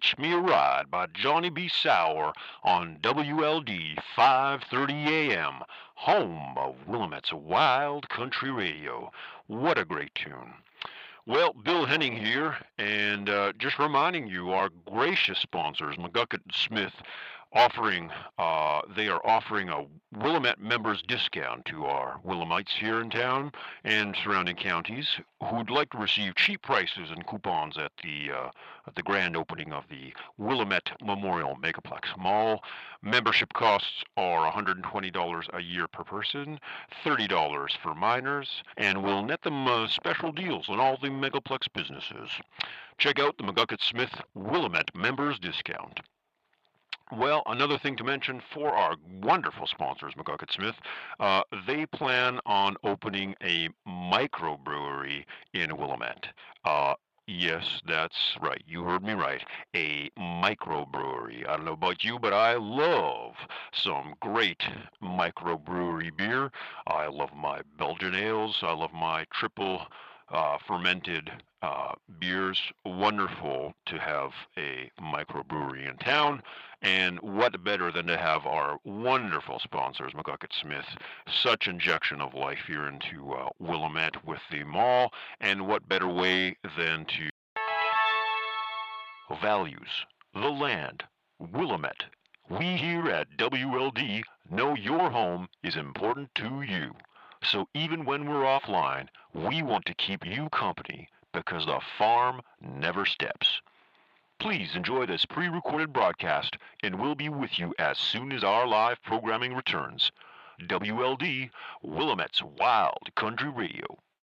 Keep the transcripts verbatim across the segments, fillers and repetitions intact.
Hitch Me a Ride by Johnny B. Sour on W L D five thirty A M, home of Willamette's Wild Country Radio. What a great tune. Well, Bill Henning here, and uh, just reminding you, our gracious sponsors, McGucket Smith, offering, uh, they are offering a Willamette members discount to our Willamites here in town and surrounding counties who'd like to receive cheap prices and coupons at the uh, at the grand opening of the Willamette Memorial Megaplex Mall. Membership costs are one hundred twenty dollars a year per person, thirty dollars for minors, and will net them uh, special deals on all the Megaplex businesses. Check out the McGucket Smith Willamette members discount. Well, another thing to mention for our wonderful sponsors, McGucket Smith, uh, they plan on opening a microbrewery in Willamette. Uh, yes, that's right. You heard me right. A microbrewery. I don't know about you, but I love some great microbrewery beer. I love my Belgian ales. I love my triple uh, fermented uh, beers. Wonderful to have a microbrewery in town. And what better than to have our wonderful sponsors, McGucket Smith, such injection of life here into uh, Willamette with the mall. And what better way than to values the land, Willamette. We here at W L D know your home is important to you. So even when we're offline, we want to keep you company because the farm never steps. Please enjoy this pre-recorded broadcast, and we'll be with you as soon as our live programming returns. W L D, Willamette's Wild Country Radio.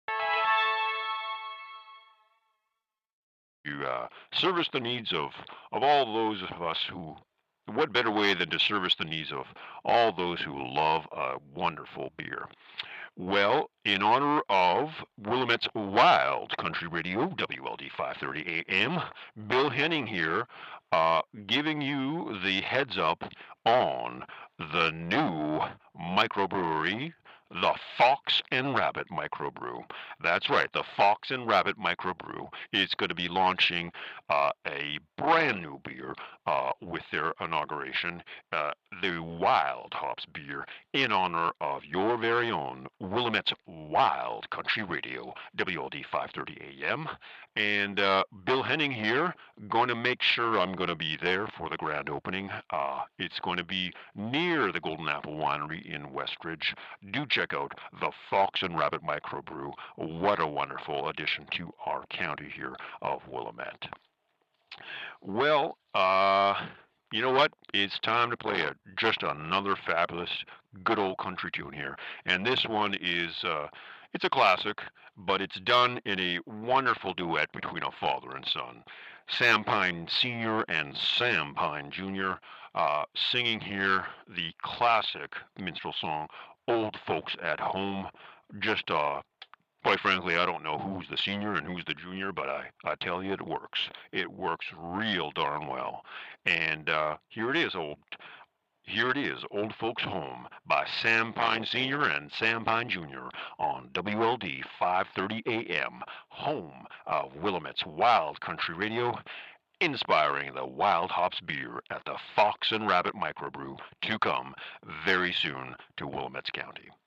To uh, service the needs of, of all those of us who, what better way than to service the needs of all those who love a wonderful beer? Well, in honor of Willamette's Wild Country Radio, W L D five thirty A M, Bill Henning here, uh, giving you the heads up on the new microbrewery, the Fox and Rabbit Microbrew. That's right, the Fox and Rabbit Microbrew is going to be launching uh, a brand new beer uh, with their inauguration, uh, the Wild Hops beer, in honor of your very own Willamette's Wild Country Radio, W L D five thirty A M. And uh, Bill Henning here, going to make sure I'm going to be there for the grand opening. Uh, it's going to be near the Golden Apple Winery in Westridge. Do check out the Fox and Rabbit Microbrew. What a wonderful addition to our county here of Willamette. Well, uh, you know what? It's time to play a, just another fabulous, good old country tune here. And this one is, uh, it's a classic, but it's done in a wonderful duet between a father and son. Sam Pine Senior and Sam Pine Junior Uh, singing here the classic minstrel song, Old Folks at Home. Just, uh, quite frankly, I don't know who's the senior and who's the junior, but I, I tell you, it works. It works real darn well. And uh, here it is, old. Here it is, Old Folks Home by Sam Pine Senior and Sam Pine Junior on W L D five thirty A M, home of Willamette's Wild Country Radio, inspiring the Wild Hops beer at the Fox and Rabbit Microbrew to come very soon to Willamette's County.